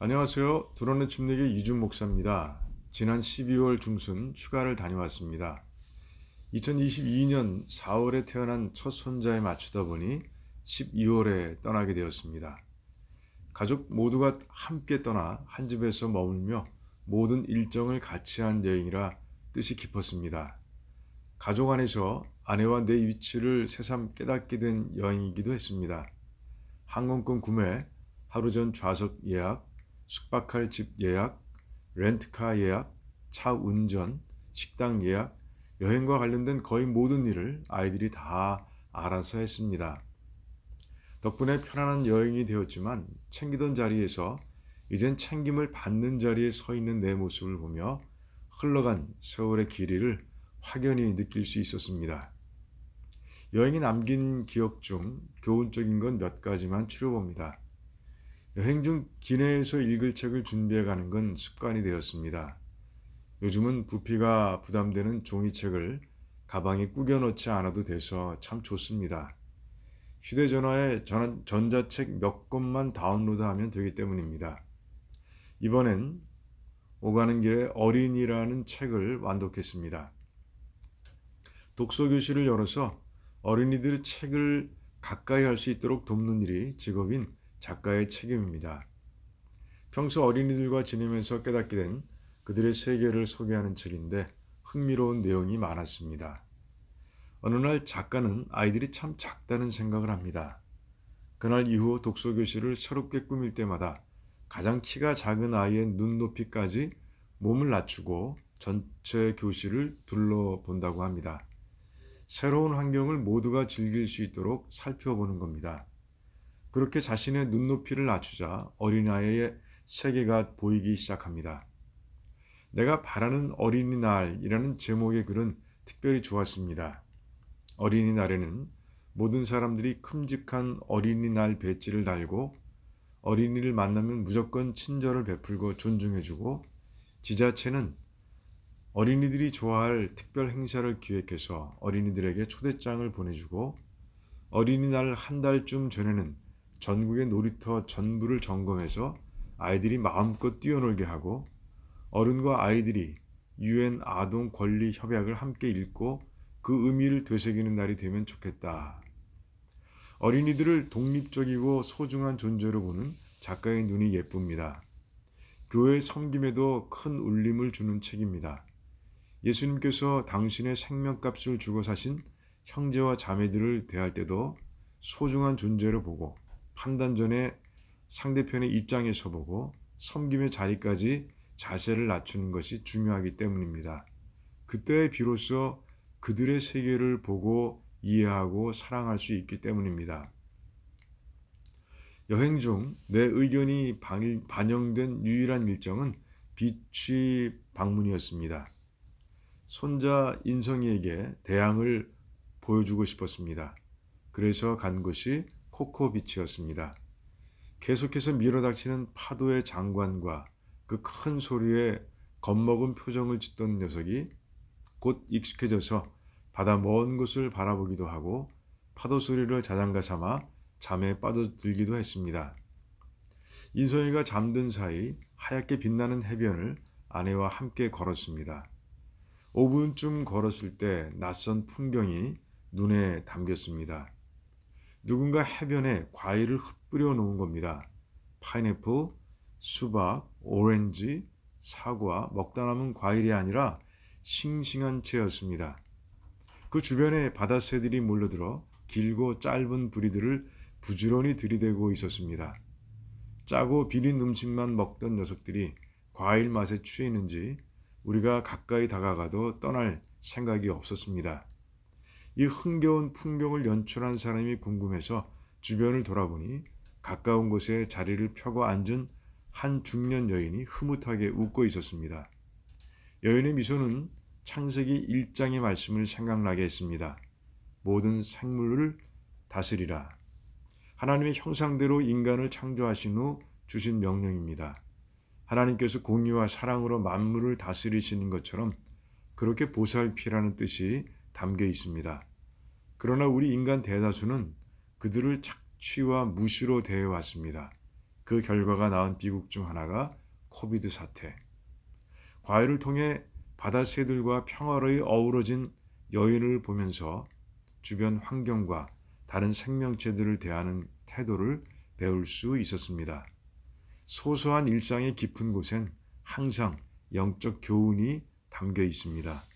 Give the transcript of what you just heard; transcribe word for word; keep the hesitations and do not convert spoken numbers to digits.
안녕하세요. 두런의 침례교 이준 목사입니다. 지난 십이월 중순 휴가를 다녀왔습니다. 이천이십이 년 사월에 태어난 첫 손자에 맞추다 보니 십이월에 떠나게 되었습니다. 가족 모두가 함께 떠나 한 집에서 머물며 모든 일정을 같이 한 여행이라 뜻이 깊었습니다. 가족 안에서 아내와 내 위치를 새삼 깨닫게 된 여행이기도 했습니다. 항공권 구매, 하루 전 좌석 예약, 숙박할 집 예약, 렌트카 예약, 차 운전, 식당 예약, 여행과 관련된 거의 모든 일을 아이들이 다 알아서 했습니다. 덕분에 편안한 여행이 되었지만 챙기던 자리에서 이젠 챙김을 받는 자리에 서 있는 내 모습을 보며 흘러간 세월의 길이를 확연히 느낄 수 있었습니다. 여행이 남긴 기억 중 교훈적인 건 몇 가지만 추려봅니다. 여행 중 기내에서 읽을 책을 준비해 가는 건 습관이 되었습니다. 요즘은 부피가 부담되는 종이책을 가방에 꾸겨 넣지 않아도 돼서 참 좋습니다. 휴대전화에 전, 전자책 몇 권만 다운로드하면 되기 때문입니다. 이번엔 오가는 길에 어린이라는 책을 완독했습니다. 독서교실을 열어서 어린이들의 책을 가까이 할 수 있도록 돕는 일이 직업인 작가의 책임입니다. 평소 어린이들과 지내면서 깨닫게 된 그들의 세계를 소개하는 책인데 흥미로운 내용이 많았습니다. 어느 날 작가는 아이들이 참 작다는 생각을 합니다. 그날 이후 독서교실을 새롭게 꾸밀 때마다 가장 키가 작은 아이의 눈높이까지 몸을 낮추고 전체 교실을 둘러본다고 합니다. 새로운 환경을 모두가 즐길 수 있도록 살펴보는 겁니다. 그렇게 자신의 눈높이를 낮추자 어린아이의 세계가 보이기 시작합니다. 내가 바라는 어린이날이라는 제목의 글은 특별히 좋았습니다. 어린이날에는 모든 사람들이 큼직한 어린이날 배지를 달고 어린이를 만나면 무조건 친절을 베풀고 존중해주고 지자체는 어린이들이 좋아할 특별 행사를 기획해서 어린이들에게 초대장을 보내주고 어린이날 한 달쯤 전에는 전국의 놀이터 전부를 점검해서 아이들이 마음껏 뛰어놀게 하고 어른과 아이들이 유엔 아동 권리 협약을 함께 읽고 그 의미를 되새기는 날이 되면 좋겠다. 어린이들을 독립적이고 소중한 존재로 보는 작가의 눈이 예쁩니다. 교회 섬김에도 큰 울림을 주는 책입니다. 예수님께서 당신의 생명값을 주고 사신 형제와 자매들을 대할 때도 소중한 존재로 보고 판단 전에 상대편의 입장에 서보고 섬김의 자리까지 자세를 낮추는 것이 중요하기 때문입니다. 그때 비로소 그들의 세계를 보고 이해하고 사랑할 수 있기 때문입니다. 여행 중 내 의견이 반영된 유일한 일정은 비치 방문이었습니다. 손자 인성이에게 대항을 보여주고 싶었습니다. 그래서 간 곳이 코코비치였습니다. 계속해서 밀어닥치는 파도의 장관과 그 큰 소리에 겁먹은 표정을 짓던 녀석이 곧 익숙해져서 바다 먼 곳을 바라보기도 하고 파도 소리를 자장가 삼아 잠에 빠져들기도 했습니다. 인성이가 잠든 사이 하얗게 빛나는 해변을 아내와 함께 걸었습니다. 오 분쯤 걸었을 때 낯선 풍경이 눈에 담겼습니다. 누군가 해변에 과일을 흩뿌려 놓은 겁니다. 파인애플, 수박, 오렌지, 사과, 먹다 남은 과일이 아니라 싱싱한 채였습니다. 그 주변에 바다새들이 몰려들어 길고 짧은 부리들을 부지런히 들이대고 있었습니다. 짜고 비린 음식만 먹던 녀석들이 과일 맛에 취했는지 우리가 가까이 다가가도 떠날 생각이 없었습니다. 이 흥겨운 풍경을 연출한 사람이 궁금해서 주변을 돌아보니 가까운 곳에 자리를 펴고 앉은 한 중년 여인이 흐뭇하게 웃고 있었습니다. 여인의 미소는 창세기 일 장의 말씀을 생각나게 했습니다. 모든 생물을 다스리라. 하나님의 형상대로 인간을 창조하신 후 주신 명령입니다. 하나님께서 공의와 사랑으로 만물을 다스리시는 것처럼 그렇게 보살피라는 뜻이 담겨 있습니다. 그러나 우리 인간 대다수는 그들을 착취와 무시로 대해왔습니다. 그 결과가 낳은 비극 중 하나가 코비드 사태. 과일을 통해 바다 새들과 평화로이 어우러진 여인을 보면서 주변 환경과 다른 생명체들을 대하는 태도를 배울 수 있었습니다. 소소한 일상의 깊은 곳엔 항상 영적 교훈이 담겨 있습니다.